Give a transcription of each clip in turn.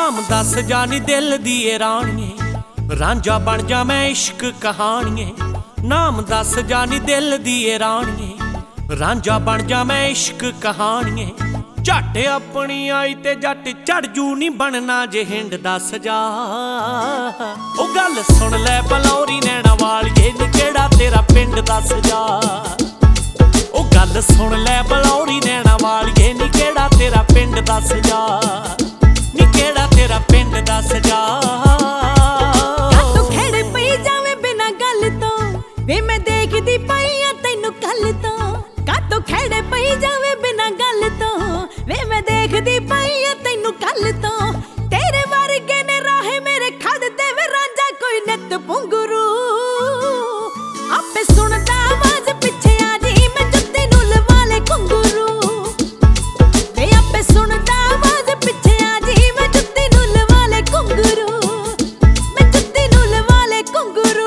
नाम दस जानी दिल दिए रानिए, रांझा बन जा मैं इश्क कहानिए। नाम दस जानी दिल दिए रानिए, रांझा बन जा मैं इश्क कहानिए। झट अपनी आई ते जट चढ़ जू नी बनना जे हिंड दस जा। ओ गल सुन लै बलौरी नैना वालिए नी केड़ा तेरा पिंड दस जा। ओ गल सुन लै बलौरी नैना वालिए नी केड़ा तेरा पिंड दस जा। नी केड़ा तेरा पिंड दस जा। तू खेड़ पई जावे बिना गल तो वे मैं देखदी पई आ तैनू कल तो। तू खेड़ पई जावे बिना गल तो वे मैं देखदी पई आ तैनू कल तो। तेरे वर्गे ने राहे मेरे खड़ दे वे रांझा कोई नित पुंगरू। आपे सुनदा आवाज पिछे आ जी मैं जुत्ती नू लवा ले घुंगरू। वे आपे सुनदा आवाज पिछे आ जी मैं जुत्ती नू लवा ले घुंगरू। मैं जुत्ती नू लवा ले घुंगरू।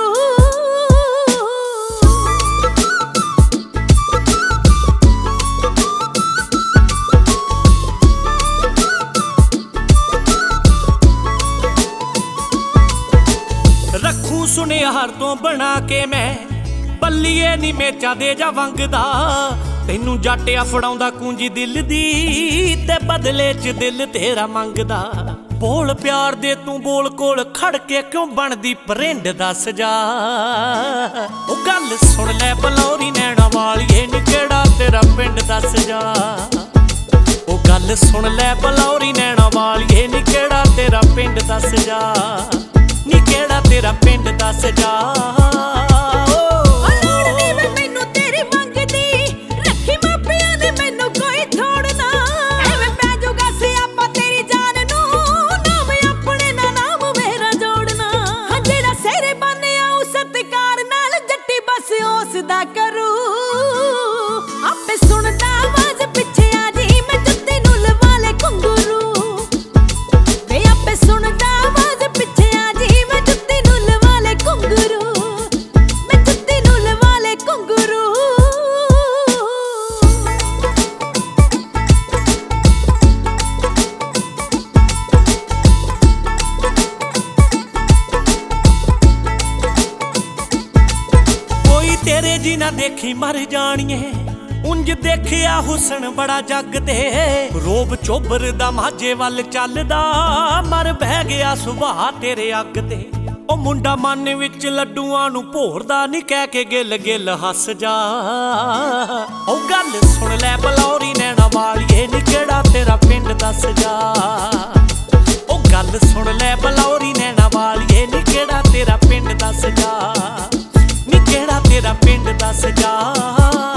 रखू सुनिहार तो बना के मैं पल्लीए नी मेचा दे जा वंगदा। तैनू जाटिया फड़ाउंदा कुंजी दिल दी ते बदले च दिल तेरा मंगदा। बोल प्यार दे तू बोल कोल खड़ के क्यों बनदी परिंड दस जा। ओ गल सुन लै बलौरी नैना वालिए नी केड़ा तेरा पिंड दस जा। ओ गल सुन लै बलौरी नैना वालिए नी केड़ा तेरा पिंड दस जा। नी केड़ा तेरा पिंड दस जा। करू आपे सुनदा आवाज पिछे आ जी मैं जुत्ती नू लवा ले घुंगरू। वे आपे सुनदा आवाज पिछे आ जी मैं जुत्ती नू लवा ले घुंगरू। मैं जुत्ती नू लवा ले घुंगरू। तेरे जी ना देखी मर जानिए उंज देखिया हुसन बड़ा जग ते। रोब चोबर दा माझे वल चलदा मर बह गया सुभाह तेरे अग ते। ओ मुंडा मन विच लड्डूआं नू भोरदा नी कह के गिल गिल हस जा। ओ गल सुन लै बलौरी नैना वालिए नी केड़ा तेरा पिंड दस जा। ओ गल सुन लै बलौरी नैना वालिए नी केड़ा तेरा पिंड दस जा। नी केड़ा तेरा पिंड दस जा।